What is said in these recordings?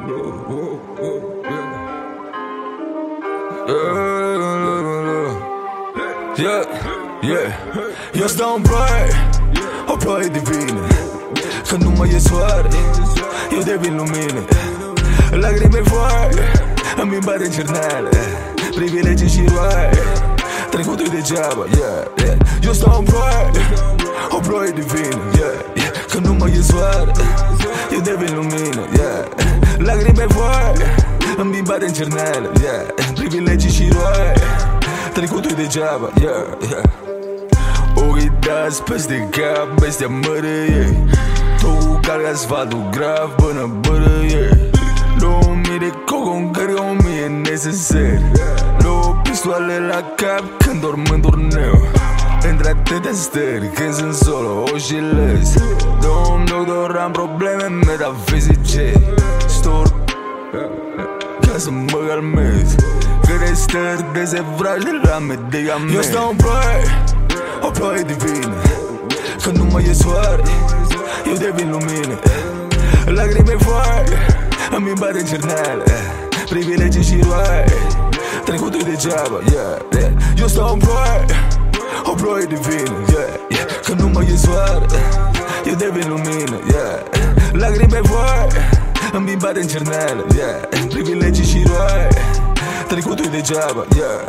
Eu stau în ploaie, o ploaie divină. Când nu mai e soare, eu devin lumină. Lacrime foaie, îmi bate în cerneală. Privilegii și roaie, trecutul-i degeaba, Eu stau în ploaie, o ploaie divină, Când nu mai e soare, eu devin lumină, Lacrime foaie, îmi bate în cerneală, Privilegii și roaie, trecutul-i degeaba, Ochii dați peste cap, bestia mărăie. Tu calci asfaltul grav până bărăie. 2000 de coco încarcă 1000 necesar. 9 pistoale la cap când dorm în turneu. Între atâtea stări când sunt solo oscilez. Domn doctor, am probleme metafizice. Storc ca să mă calmez. Câte stări de sevraj de la medicament. Eu stau în ploaie, o ploaie divină. Când nu mai e soare, eu devin lumină. Lacrime foaie, îmi bate în cerneală. Privilegii și roaie, trecutul-i degeaba, Eu stau în ploaie, o ploaie divină, Când nu mai e soare, eu devin lumină, Lacrime foaie, îmi bate în cerneală, Privilegii și roaie, trecutul-i degeaba,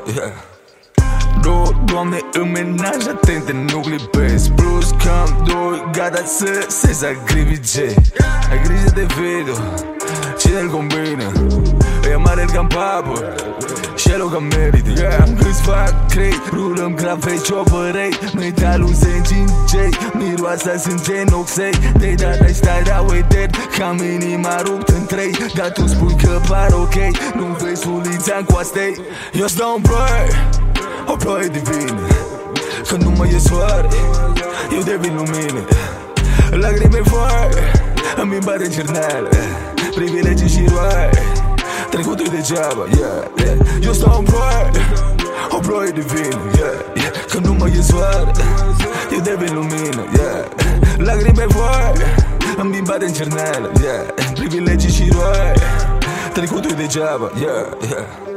Doamne, în menaj atente, nu clipesc. Plus cam 2, gata să se sacrifice. Ai grijă de video, cine-l combină. E mare el cam papă și el o cam merită. Am câțiva crei, rulăm crafe și opărei. Metalul se încinge, miroasa sânge în oxei. De data stai de uitat, ca minima rupt în 3. Dar tu spui că par ok, nu vezi ulița în coastei. Eu stau în ploaie, o ploaie divină. Când nu mai e soare, eu devin lumină. Lacrime foaie, îmi bate în cerneală. Privilegii și roaie, trecutul-i degeaba, Eu stau în ploaie, o ploaie divină, Când nu mai e soare, eu devin lumină, Lacrime foaie, îmi bate în cerneală, Privilegii și roaie, trecutul-i degeaba,